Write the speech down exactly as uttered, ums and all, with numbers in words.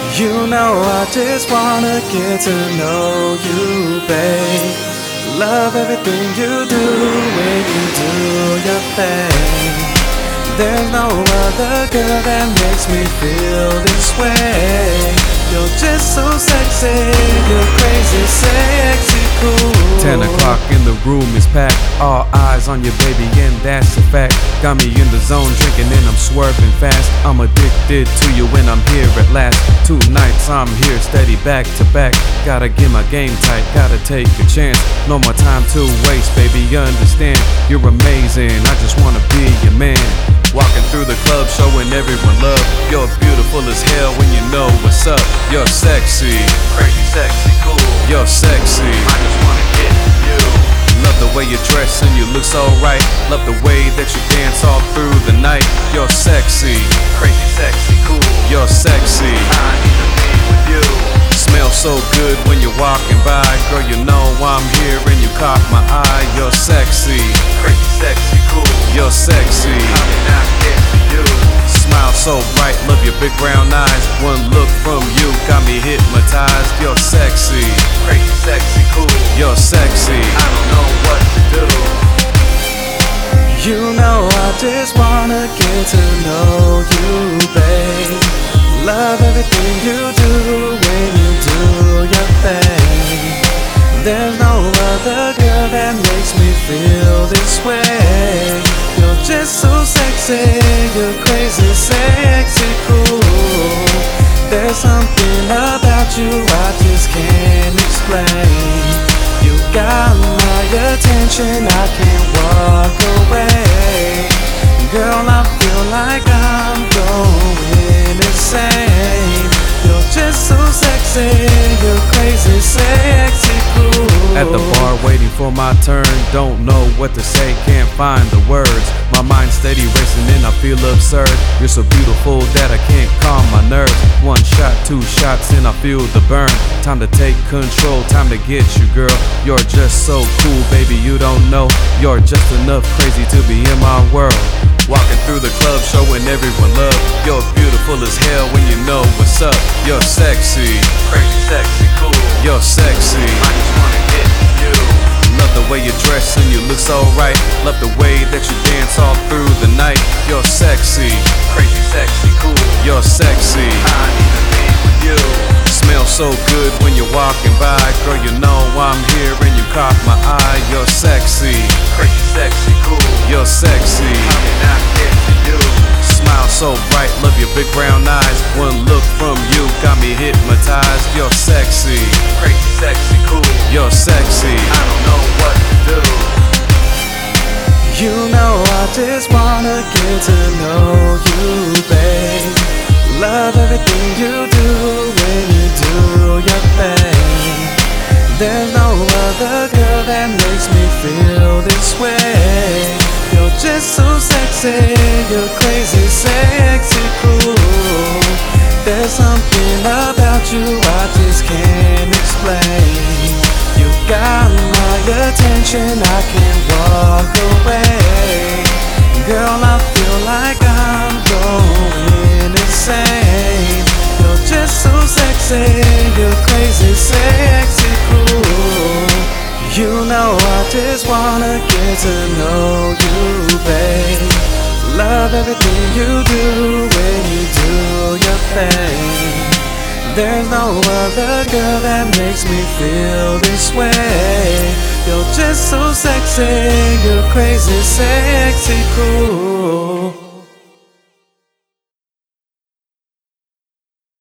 You know I just wanna get to know you, babe. Love everything you do when you do your thing. There's no other girl that makes me feel this way. You're just so sexy, you're crazy, sexy, cool. Ten o'clock in the room is packed, all eyes on you, baby, and that's a fact. Got me in the zone, drinking and I'm swerving fast. I'm addicted to you when I'm here at last. Two nights I'm here, steady back to back. Gotta get my game tight, gotta take a chance. No more time to waste, baby, you understand. You're amazing, I just wanna be your man. Walking through the club, showing everyone love. You're beautiful as hell when you know what's up. You're sexy, Crazy, sexy, cool. you're sexy. I just wanna get you. Love the way you dress and you look so right. Love the way that you dance all through the night. You're sexy, Crazy, sexy, cool. you're sexy. I need to be with you. Smell so good when you're walking by. Girl, you know I'm here and you caught my eye. You're sexy, Crazy, sexy, cool. you're sexy. How can I get to you? Smile so bright, love your big brown eyes. One look from you got me hypnotized. You're sexy, Crazy, sexy, cool. you're sexy. I don't know what to do. You know I just wanna get to know you, babe. Love everything you do when you do your thing. There's no other girl that makes me feel this way. You're just so sexy, you're crazy, sexy, cool. There's something about you I just can't explain. You got my attention, I can't walk away. Girl, I feel like I'm going insane. You're just so sexy, you're crazy, sexy, cool. At the bar waiting for my turn, don't know what to say, can't find the words. My mind's steady racing and I feel absurd. You're so beautiful that I can't calm my nerves. One shot, two shots and I feel the burn. Time to take control, time to get you, girl. You're just so cool, baby, you don't know. You're just enough crazy to be in my world. Walking through the club, showing everyone love. You're beautiful as hell when you know what's up. You're sexy, Crazy, sexy, cool. you're sexy. I just wanna get to you. Love the way you dress and you look so right. Love the way that you dance all through the night. You're sexy, Crazy, sexy, cool. you're sexy. I need to be with you. Smell so good when you're walking by. Girl, you know I'm here and you caught my eye. You're sexy, Crazy, sexy, cool. you're sexy. How can I get to you? Smile so bright, love your big brown eyes. One look from you got me hypnotized. You're sexy, Crazy, sexy, cool. you're sexy. I don't know what to do. You know I just wanna get to know you, babe. Love everything you do when you do your thing. There's no other girl that makes me feel this way. You're just so sexy, you're crazy, sexy, cool. There's something about you I just can't explain. You got my attention, I can't walk away. Girl, I feel like I'm going insane. You're just so sexy, you're crazy, sexy, cool. You know I just wanna get to know you, babe. Love everything you do when you do your thing. There's no other girl that makes me feel this way. You're just so sexy, you're crazy, sexy, cool.